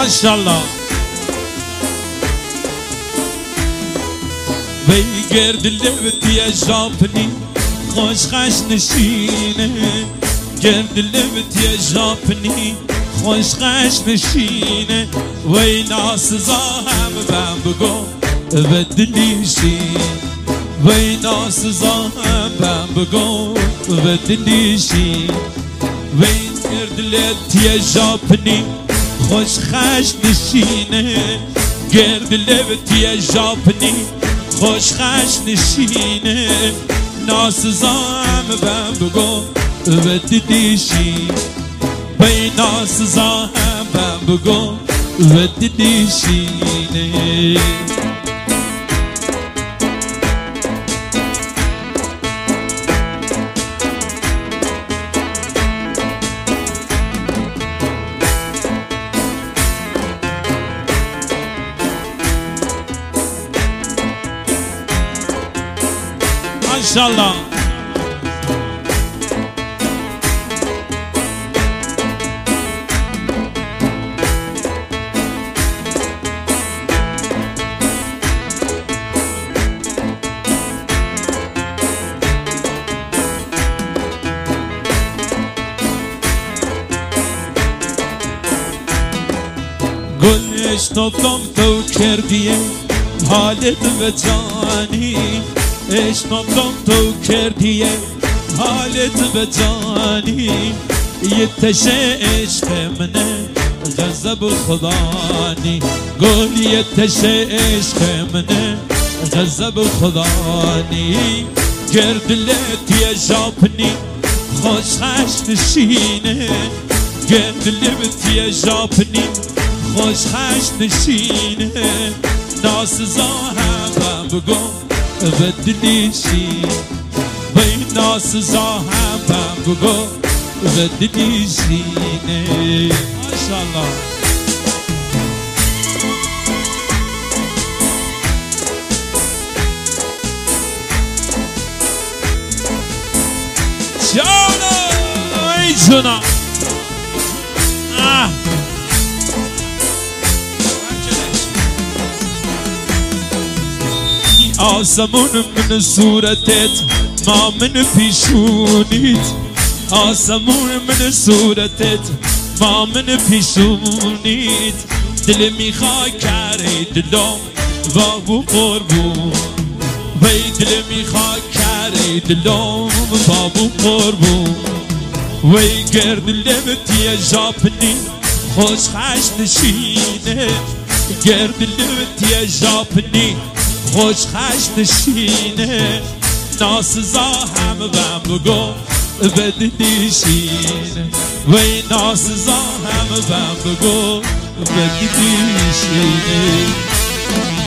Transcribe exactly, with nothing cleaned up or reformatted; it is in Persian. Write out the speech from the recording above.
ماشاءالله وی گرد لبتی جاپنی خوش خش نشینه گرد لبتی جاپنی خوش خش نشینه وی ناسزا هم بم بگو و دلیشین وی ناسزا هم بم بگو و دلیشین وی گرد لبتی جاپنی خوش خش نشینه گرد لبتی جاپنی خوش خش نشینه ناسزام بم بگو و دیدیشی بی ناسزام بم بگو و دیدیشینه ماشاءالله گلش نبدم تو کردیه حالت و جانی اشنبدم تو کردیه حالت به جانی یه تشه عشق منه غضب خدانی گل یه تشه عشق منه غضب خدانی گرد لبتی جاپنی خوش خش نشینه گرد لبتی جاپنی خوش خش نشینه ناسزا هم بگو و دلیشی بی ناسزا هم بم بگو و دلیشینه ماشاءالله جانا ای جنا آه آسمون من صورتت ما من پیشونیت آسمون من صورتت ما من پیشونیت دل میخوای کاری دلم بابو قربون وی دل میخوای کاری دلم بابو قربون وی گرد لبتی جاپنی خوش خش نشینه گرد لبتی جاپنی خوش خش نشینه ناسزا هم بم بگو و دیدیشینه وی ناسزا هم بم بگو و دیدیشینه